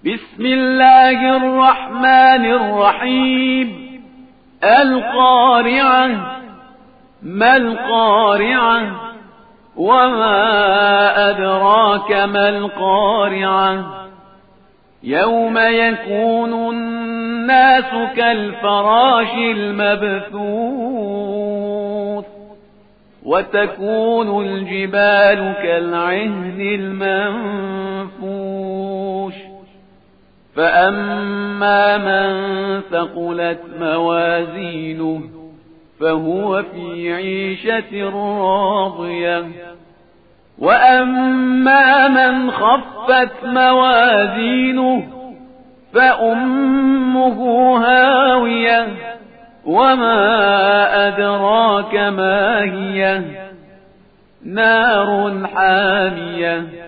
بسم الله الرحمن الرحيم. القارعة. ما القارعة؟ وما أدراك ما القارعة؟ يوم يكون الناس كالفراش المبثوث وتكون الجبال كالعهن المنفوش فأما من ثقلت موازينه فهو في عيشة راضية وأما من خفت موازينه فأمه هاوية وما أدراك ما هي نار حامية